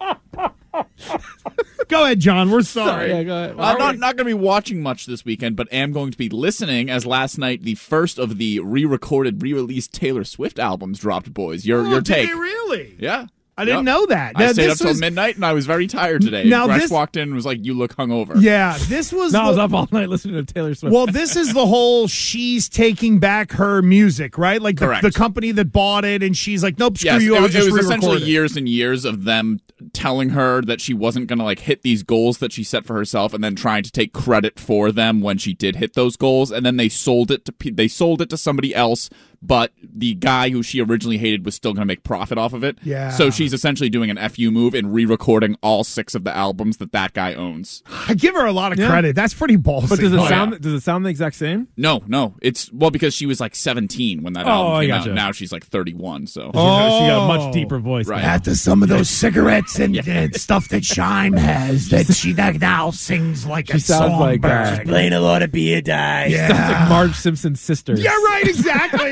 Go ahead, John. We're sorry. Yeah, go ahead. watch. I'm not, not going to be watching much this weekend, but am going to be listening as last night the first of the re-recorded, re-released Taylor Swift albums dropped, boys. Your, Oh, your did take. they really? Yeah. I didn't Yep. know that. I Now, stayed up this till was- midnight, and I was very tired today. Now, Gresh this- walked in and was like, "You look hungover." Yeah, this was. No, I was the- up all night listening to Taylor Swift. Well, this is the whole she's taking back her music, right? Like the, Correct. the company that bought it, and she's like, nope, screw Yes, you. it, I'll was- it just was re-record essentially it. years and years of them telling her that she wasn't going to like hit these goals that she set for herself, and then trying to take credit for them when she did hit those goals, and then they sold it to pe- they sold it to somebody else. But the guy who she originally hated was still going to make profit off of it. Yeah. So she's essentially doing an F U move and re-recording all six of the albums that that guy owns. I give her a lot of Yeah. credit. That's pretty ballsy. But does it Oh, sound yeah. does it sound the exact same? No, no, it's well because she was like seventeen when that Oh, album I came gotcha. out. Now she's like thirty-one. So She got- She got a Oh. much deeper voice. Right. After some of those cigarettes and, and stuff that Shime has, that she now sings like She a sounds like, uh, songbird. Playing a lot of beer dice. Yeah. Sounds like Marge Simpson's sister. Yeah, right, exactly.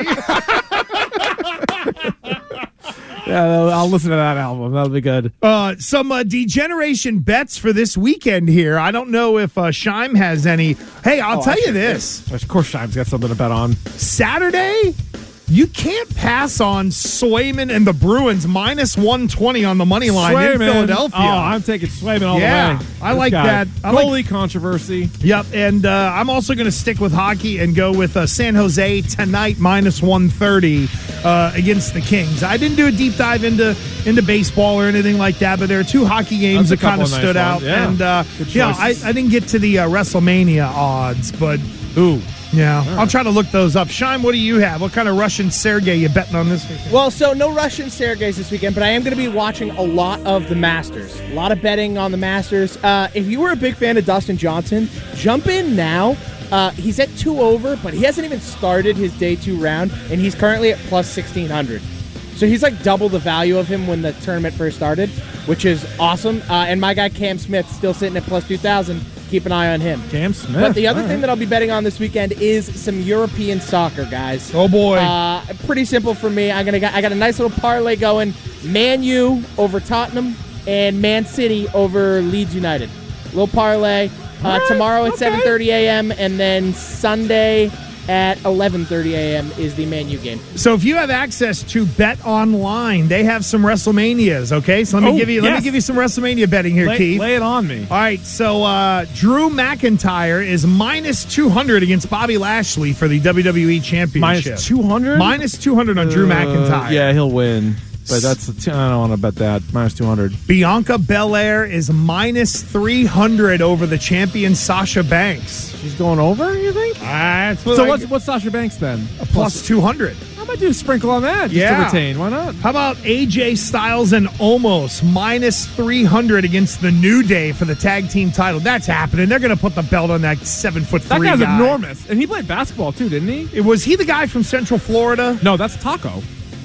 Yeah, I'll I'll listen to that album. That'll be good. Uh, some uh, degeneration bets for this weekend here. I don't know if uh, Shime has any. Hey, I'll Oh, tell I you should- this. Of course, Shime's got something to bet on. Saturday, you can't pass on Swayman and the Bruins minus one twenty on the money line in Swayman. Philadelphia. Oh, I'm taking Swayman all Yeah, the way. I This like guy. that. I like- Goalie controversy. Yep, and uh, I'm also going to stick with hockey and go with uh, San Jose tonight minus one thirty uh, against the Kings. I didn't do a deep dive into into baseball or anything like that, but there are two hockey games That's a that kind of couple of stood nice out. ones, yeah. And uh, Good yeah, I, choices. I didn't get to the uh, WrestleMania odds, but Ooh. yeah, I'll try to look those up. Shime, what do you have? What kind of Russian Sergey you betting on this weekend? Well, so no Russian Sergeys this weekend, but I am going to be watching a lot of the Masters. A lot of betting on the Masters. Uh, if you were a big fan of Dustin Johnson, jump in now. Uh, he's at two over, but he hasn't even started his day two round, and he's currently at plus sixteen hundred. So he's like double the value of him when the tournament first started, which is awesome. Uh, and my guy Cam Smith still sitting at plus two thousand. Keep an eye on him. Cam Smith. But the other All thing right. that I'll be betting on this weekend is some European soccer, guys. Oh, boy. Uh, pretty simple for me. I'm gonna got, I got a nice little parlay going. Man U over Tottenham and Man City over Leeds United. Little parlay. Uh, All right, tomorrow at okay. seven thirty a.m. and then Sunday at eleven thirty a.m. is the Man U game. So if you have access to Bet Online, they have some WrestleManias. Okay, so let me Oh, give you let me yes. give you some WrestleMania betting here, lay, Keith. lay it on me. All right, so uh, Drew McIntyre is minus two hundred against Bobby Lashley for the W W E Championship. Minus two hundred? Minus two hundred on Drew McIntyre. Yeah, he'll win. But that's I don't want to bet that. Minus two hundred. Bianca Belair is minus three hundred over the champion Sasha Banks. She's going over, you think? That's So what's what's Sasha Banks then? plus two hundred. How about do a sprinkle on that just Yeah. to retain? Why not? How about A J Styles and Omos minus three hundred against the New Day for the tag team title? That's happening. They're going to put the belt on that seven foot That three guy's guy. enormous. And he played basketball too, didn't he? Was he the guy from Central Florida? No, that's Taco.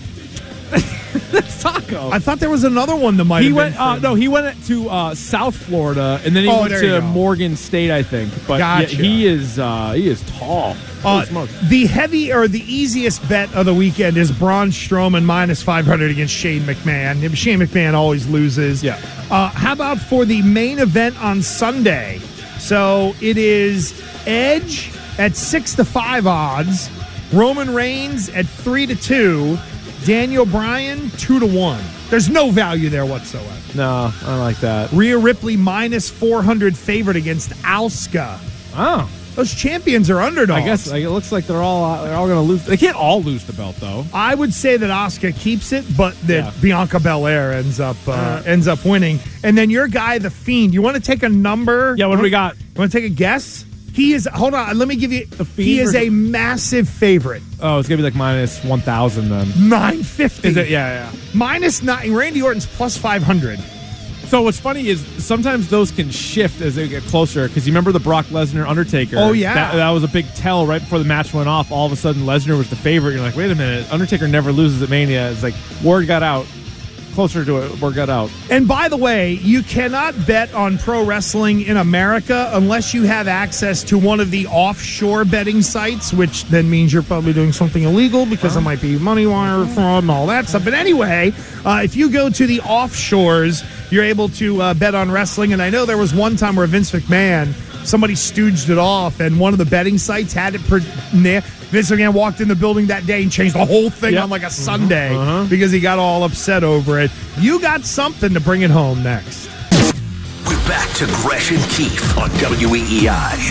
That's Taco. I thought there was another one that might He have went. been Uh, from- no, he went to uh, South Florida, and then he Oh, went there you to go. Morgan State, I think. But yeah, Gotcha. he is. Uh, he is tall. Uh, Holy smokes. the heavy or the easiest bet of the weekend is Braun Strowman minus five hundred against Shane McMahon. Shane McMahon always loses. Yeah. Uh, how about for the main event on Sunday? So it is Edge at six to five odds, Roman Reigns at three to two, Daniel Bryan two to one. There's no value there whatsoever. No, I don't like that. Rhea Ripley minus four hundred favored against Asuka. Oh, Those champions are underdogs. I guess like, it looks like they're all uh, they're all going to lose. They can't all lose the belt though. I would say that Asuka keeps it, but that Yeah. Bianca Belair ends up uh, ends up winning. And then your guy, the Fiend. You want to take a number? Yeah, what do we got? You want to take a guess? He is. Hold on. Let me give you. Fiend He is versus- a massive favorite. Oh, it's gonna be like minus one thousand then. Nine fifty. Is it? Yeah, yeah. Minus nine. Randy Orton's plus five hundred. So what's funny is sometimes those can shift as they get closer because you remember the Brock Lesnar Undertaker. Oh, yeah. that, that was a big tell right before the match went off. All of a sudden Lesnar was the favorite. You're like, wait a minute, Undertaker never loses at Mania. It's like word got out. Closer to it, word got out. And by the way, you cannot bet on pro wrestling in America unless you have access to one of the offshore betting sites, which then means you're probably doing something illegal because it might be money wire fraud and all that stuff. But anyway, uh, if you go to the offshores, you're able to uh, bet on wrestling. And I know there was one time where Vince McMahon, somebody stooged it off, and one of the betting sites had it per, na- Vince McMahon walked in the building that day and changed the whole thing Yep. on like a Sunday Uh-huh. because he got all upset over it. You got something to bring it home next. We're back to Gresh and Keith on W E E I.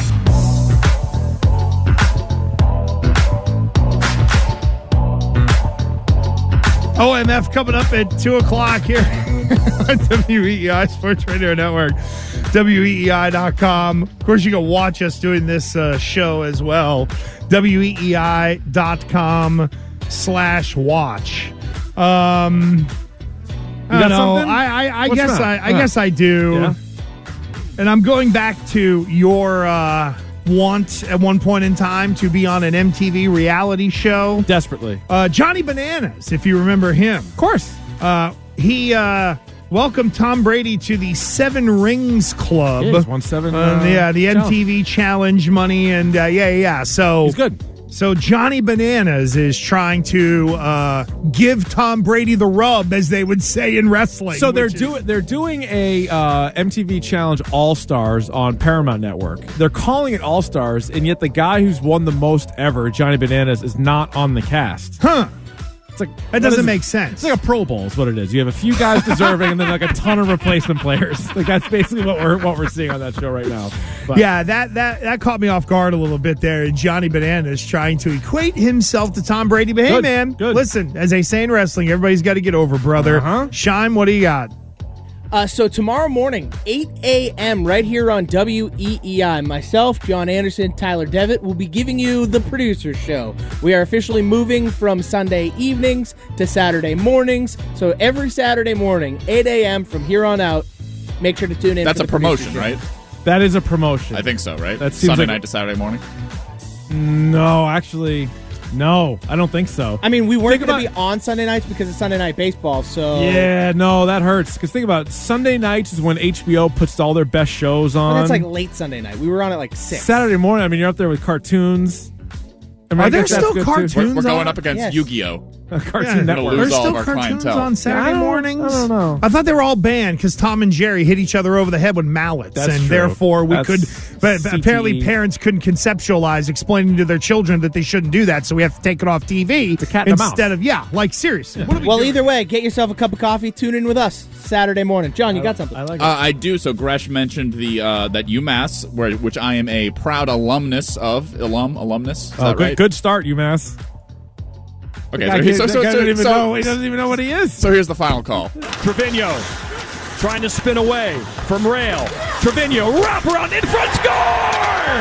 O M F coming up at two o'clock here on W E E I Sports Radio Network, W E E I dot com. Of course, you can watch us doing this uh, show as well, W E E I dot com slash watch. Um, I got don't know. something? I, I, I What's guess that? I, I Huh. guess I do. Yeah. And I'm going back to your uh, want at one point in time to be on an M T V reality show. Desperately. Uh, Johnny Bananas, if you remember him. Of course. Uh, he uh, welcomed Tom Brady to the Seven Rings Club. Yeah, he's won seven, Uh, uh, yeah, the challenge. M T V challenge money, and uh, yeah, yeah. So He's good. So Johnny Bananas is trying to uh, give Tom Brady the rub, as they would say in wrestling. So they're which is- doing they're doing a uh, M T V Challenge All Stars on Paramount Network. They're calling it All Stars, and yet the guy who's won the most ever, Johnny Bananas, is not on the cast. Huh. It's like That what doesn't is it? make sense. It's like a Pro Bowl is what it is. You have a few guys deserving, and then like a ton of replacement players. Like that's basically what we're what we're seeing on that show right now. But, Yeah, that, that that caught me off guard a little bit there. Johnny Bananas trying to equate himself to Tom Brady. But hey, Good, man, good. listen, as they say in wrestling, everybody's got to get over, brother. Uh-huh. Shime, what do you got? Uh, so tomorrow morning, eight a.m. right here on W E E I, myself, John Anderson, Tyler Devitt will be giving you the producer show. We are officially moving from Sunday evenings to Saturday mornings. So every Saturday morning, eight a.m. from here on out, make sure to tune in. That's for a the producer promotion, show. right? that is a promotion. I think so, right? That seems Sunday like- night to Saturday morning. No, actually, no, I don't think so. I mean, we weren't Think going to about- be on Sunday nights because it's Sunday Night Baseball. So Yeah, no, that hurts. Because think about it, Sunday nights is when H B O puts all their best shows But on. that's like late Sunday night. We were on at like six. Saturday morning. I mean, you're up there with cartoons. I mean, Are I there guess that's still good, too. cartoons? We're, we're going on? up against Yes. Yu-Gi-Oh! Cartoon Yeah, Network. lose There's all still of our cartoons clientele. on Saturday I don't- mornings. I don't know. I thought they were all banned because Tom and Jerry hit each other over the head with mallets, That's and true. therefore we That's could. But C T E. apparently, parents couldn't conceptualize explaining to their children that they shouldn't do that, so we have to take it off T V a cat and a mouse. instead of yeah, like seriously. What are we Well, doing? either way, get yourself a cup of coffee. Tune in with us Saturday morning. John, you got something? I like Uh, I do. So Gresh mentioned the uh, that UMass, where which I am a proud alumnus of, alum, alumnus. Is Oh, that good, right? good start, UMass. Okay, Guy so, he, can't- so, so, that guy so, doesn't even so- know. He doesn't even know what he is. so here's the final call. Trevino trying to spin away from Rail. Trevino, wrap around in front, score!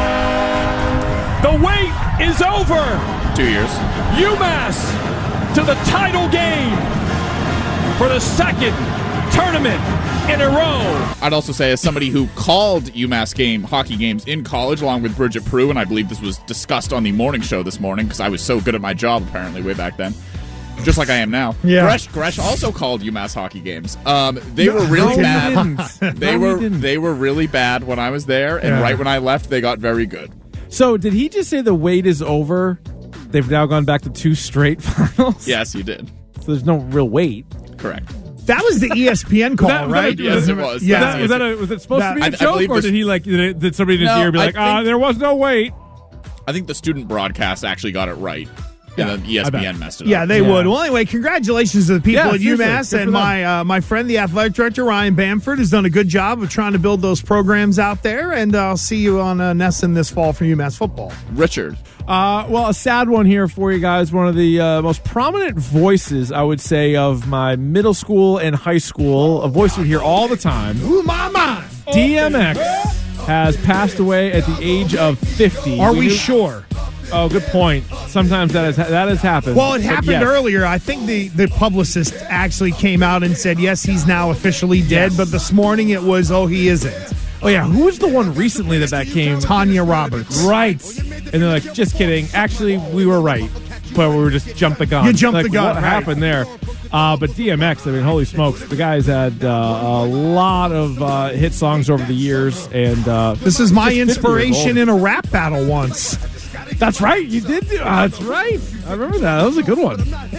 The wait is over. Two years. UMass to the title game for the second tournament in a row. I'd also say, as somebody who called UMass game hockey games in college, along with Bridget Prue, and I believe this was discussed on the morning show this morning because I was so good at my job apparently way back then, just like I am now. Yeah. Gresh, Gresh also called UMass hockey games. Um, they were really No, bad. he didn't. They No, he were didn't. they were really bad when I was there, and Yeah. right when I left, they got very good. So, did he just say the wait is over? They've now gone back to two straight finals? Yes, you did. So, there's no real wait. Correct. That was the E S P N call, that- was that right? a- Yes, it was. Yeah. Was, that, was, that a, was it supposed That- to be I- a I joke, believe or this- did he like did, it, did somebody in his No, ear be I like, ah, think- there was no wait? I think the student broadcast actually got it right, Yeah, and then E S P N I bet. messed it Yeah, up. they Yeah. would. Well, anyway, congratulations to the people Yeah, at seriously. UMass, Good for and my uh, my friend, the athletic director Ryan Bamford, has done a good job of trying to build those programs out there. And uh, I'll see you on uh, Nesson this fall for UMass football. Richard. Uh, well, a sad one here for you guys. One of the uh, most prominent voices, I would say, of my middle school and high school. A voice we hear all the time. Ooh, my mind. D M X has passed away at the age of fifty. Are we knew- sure? Oh, good point. Sometimes that has that has happened. Well, it But happened yes. earlier. I think the, the publicist actually came out and said, yes, he's now officially dead. Yes. But this morning it was, oh, he isn't. Oh yeah, who was the one recently that that came? Tanya Roberts. Right. And they're like, just kidding. Actually, we were right, but we were just jumped the gun. You jumped Like, the gun, What right. happened there? Uh, but D M X, I mean, holy smokes, the guy's had uh, a lot of uh, hit songs over the years, and uh, This is my just fifty years inspiration old. in a rap battle once. That's right, you did. Do, uh, that's right. I remember that. That was a good one.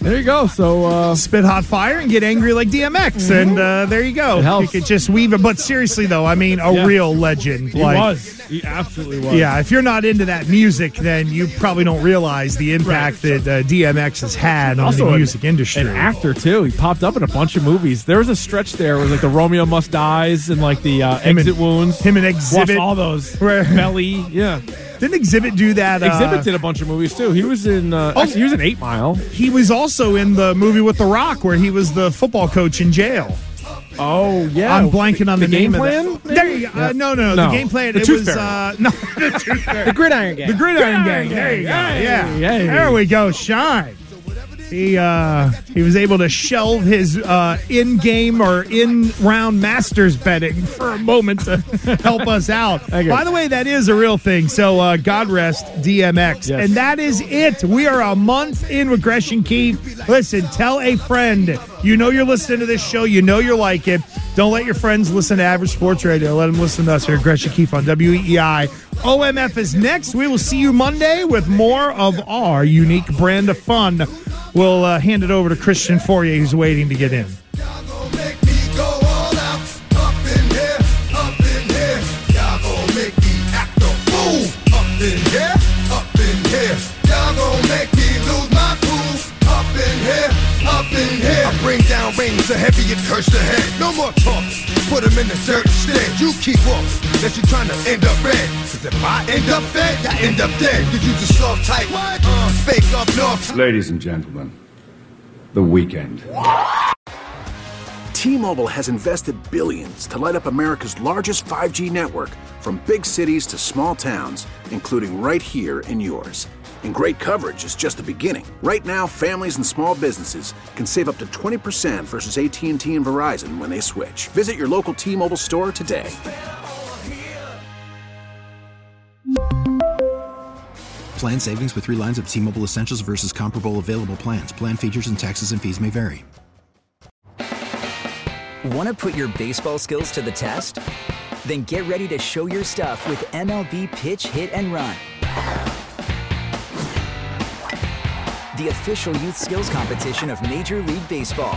There you go. So uh, spit hot fire and get angry like D M X, mm-hmm. and uh, there you go. It helps. You could just weave it. But seriously, though, I mean, a yeah. real legend. He like, was. He absolutely was. Yeah, if you're not into that music, then you probably don't realize the impact right. that uh, D M X has had on also the music an, industry. An actor too. He popped up in a bunch of movies. There was a stretch there where like the Romeo Must Dies and like the uh, Exit and, Wounds. Him and Exhibit. Watched all those. Belly. Yeah. Didn't Exhibit do that? Exhibit uh, did a bunch of movies too. He was in. Uh, oh, actually, he was in Eight Mile. He was also in the movie with The Rock where he was the football coach in jail. Oh yeah, I'm blanking on the, the name game plan. Of that. There you go. Yeah. Uh, no, no, no, no. the game plan. The it Tooth was uh, no, the, Tooth the Gridiron Gang. The Gridiron Gang. There you go. Yeah, Yay. there we go. Shine. He uh, he was able to shelve his uh, in-game or in-round Masters betting for a moment to help us out. By the way, that is a real thing. So uh, God rest D M X. Yes. And that is it. We are a month in with Gresh and Keith. Listen, tell a friend. You know you're listening to this show. You know you like it. Don't let your friends listen to Average Sports Radio. Let them listen to us here at Gresh and Keith on W E E I. O M F is next. We will see you Monday with more of our unique brand of fun. We'll uh, hand it over to Christian Fourier, who's waiting to get in. I bring down rings so heavy it hurts the head. No more talk. Put them in the dirt instead. You keep walking. That you trying to end up red. Cause if I end up fed, I end up dead. Cause you just soft type. Uh, fake up north. Ladies and gentlemen, The Weeknd. T-Mobile has invested billions to light up America's largest five G network, from big cities to small towns, including right here in yours. And great coverage is just the beginning. Right now, families and small businesses can save up to twenty percent versus A T and T and Verizon when they switch. Visit your local T-Mobile store today. Plan savings with three lines of T-Mobile Essentials versus comparable available plans. Plan features and taxes and fees may vary. Want to put your baseball skills to the test? Then get ready to show your stuff with M L B Pitch, Hit, and Run. The official youth skills competition of Major League Baseball.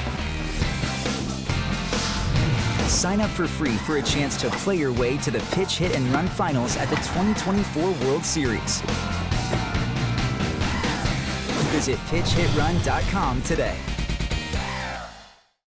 Sign up for free for a chance to play your way to the Pitch, Hit, and Run finals at the twenty twenty-four World Series. Visit pitch hit run dot com today.